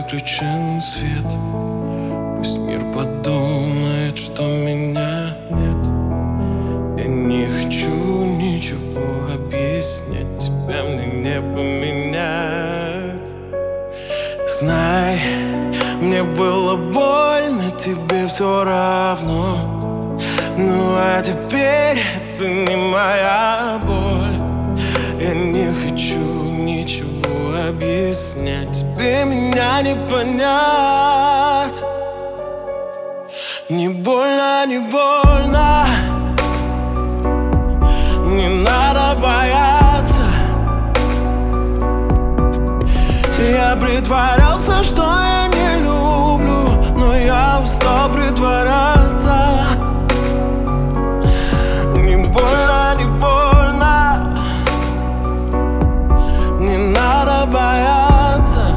выключен свет. Пусть мир подумает, что меня нет. Я не хочу ничего объяснять, тебя мне не поменять. Знай, мне было больно, тебе все равно. Ну а теперь это не моя боль. Я не хочу ничего объяснять, тебе меня не понять. Не больно, не больно, не надо бояться. Я притворялся, что я не люблю, но я устал притворяться. Не больно, не больно, не надо бояться.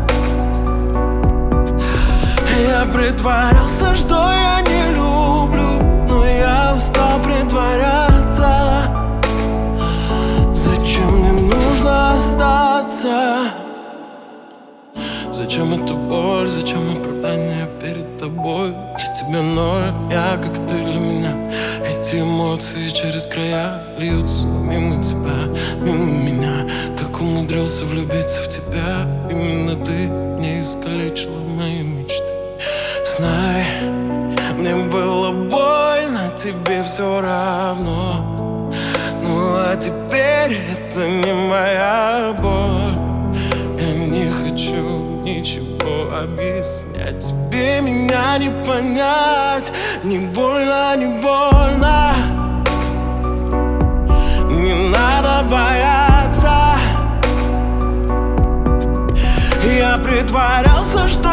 Я притворялся, что я не люблю, но я устал притворяться. Зачем мне нужно остаться? Зачем эта боль, зачем оправдание перед тобой? Для тебя ноль, я как ты для меня. Эти эмоции через края льются мимо тебя, мимо меня. Как умудрился влюбиться в тебя, именно ты не искалечила мои мечты. Знай, мне было больно, тебе все равно. Ну а теперь это не моя боль. Я не хочу ничего объяснять, тебе меня не понять. Не больно, не больно, не надо бояться. Я притворялся, что